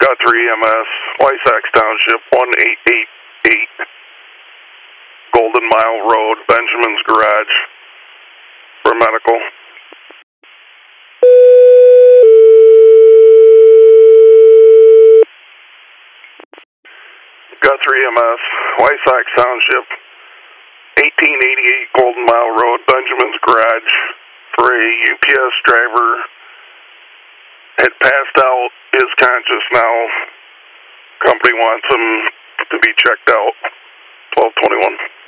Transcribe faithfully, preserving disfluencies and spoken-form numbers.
Guthrie E M S, Wysax Township, one eight eight eight, Golden Mile Road, Benjamin's Garage, for medical. Guthrie E M S, Wysax Township, eighteen eighty-eight Golden Mile Road, Benjamin's Garage, for a U P S driver. Had passed out, is conscious now. Company wants him to be checked out. twelve twenty-one.